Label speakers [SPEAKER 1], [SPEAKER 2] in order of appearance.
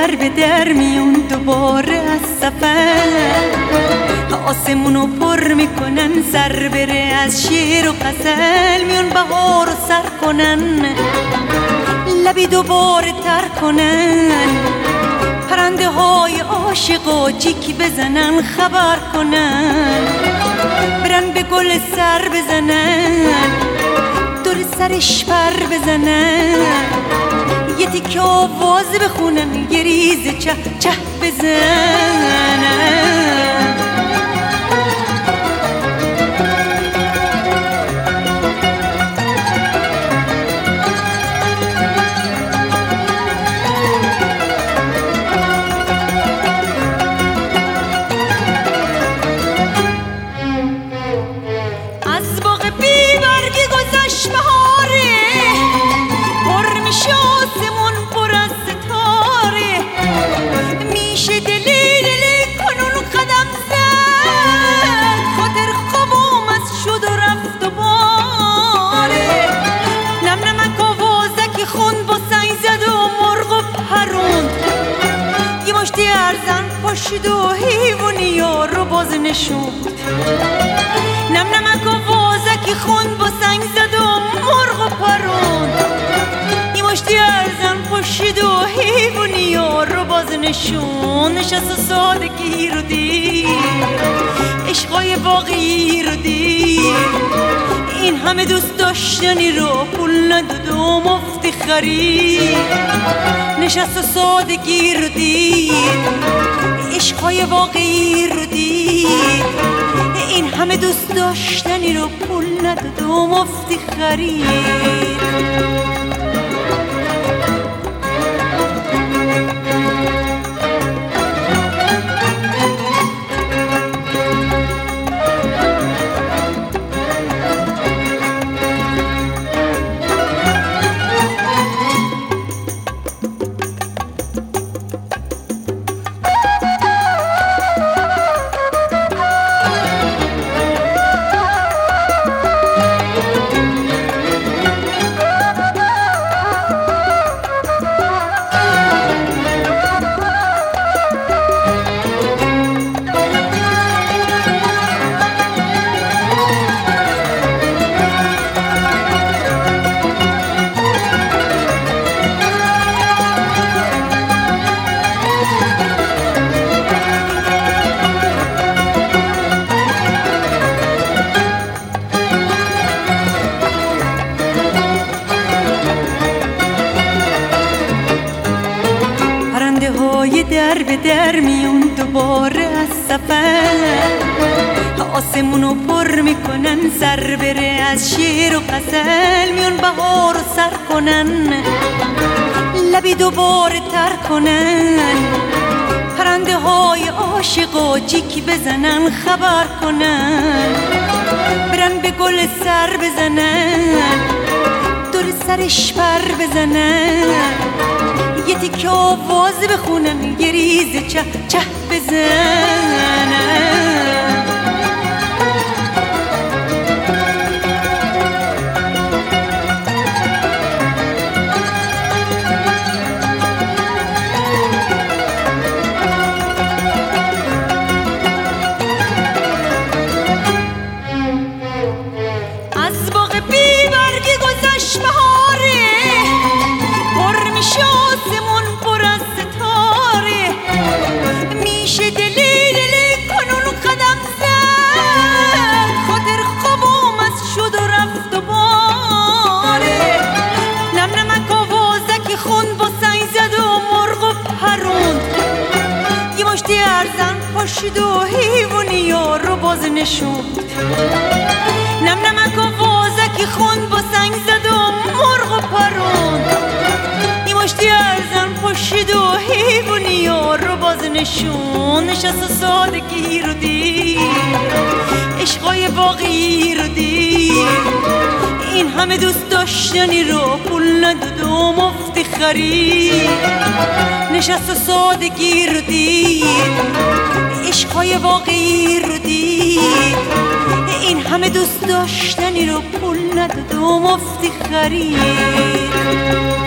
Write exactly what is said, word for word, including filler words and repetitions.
[SPEAKER 1] در به در میون دوباره از سفر، آسمونو پر میکنن سر بره از شعر و غزل، میون بهار رو سر کنن، لبی دوباره تر کنن، پرنده های عاشق و جیک بزنن خبر کنن، برن به گل سر بزنن، دور سرش پر بزنن، یه تیکه آواز بخونن، یه ریز چه چه بزنن. از باغ بی برگی گذشت بهاره، پر میشه آسمون پر از ستاره، میشه دلی دلی کنون قدم زد، خاطر خوابم از شد و رفت و باره، نم نمک آوازکی خوند با سنگ زد و مرغ و پروند، یه مشتی ارزن پاشید و حیوانی ها رو باز نشوند، نم نمک آوازکی خوند با سنگ زد و مرغ و پروند، یه مشتی ارزن پاشید و حیوانی ها رو باز نشون، نشست و سادگی رو دید، عشقای واقعی رو دید، این همه دوست داشتنی رو پول نداد و مفتی خرید، نشست و سادگی رو دید، عشقای واقعی رو دید، این همه دوست داشتنی رو پول نداد و مفتی خرید. های در به در میون دوباره از سفر، آسمونو پر میکنن سر بره از شعر و غزل، میون بهار رو سر کنن، لبی دوباره تر کنن، پرنده های عاشق و جیک بزنن خبر کنن، برن به گل سر بزنن، دور سرش پر بزنن، یه تیکه آواز بخونن، یه ریز چه چه بزنن. از باغ بی برگی گذشت بهاره، پر میشه آسمون پر از ستاره، میشه دلی دلی کنون قدم زد، خاطر خوابم از شد و رفت و باره، نم نمک آوازکی خوند با سنگ زد و مرغ و پروند، یه مشتی ارزن پاشید و حیوانی ها رو باز نشوند، نم نمک آوازکی خوند با سنگ زد و مرغ و پروند، یه مشتی ارزن پاشید و حیوانی ها رو باز نشون، نشست و سادگی رو دید، عشقای واقعی رو دید، این همه دوست داشتنی رو پول نداد و مفتی خرید، نشست و سادگی رو دید، عشقای واقعی رو دید، این همه دوست داشتنی رو پول نداد و مفتی خرید.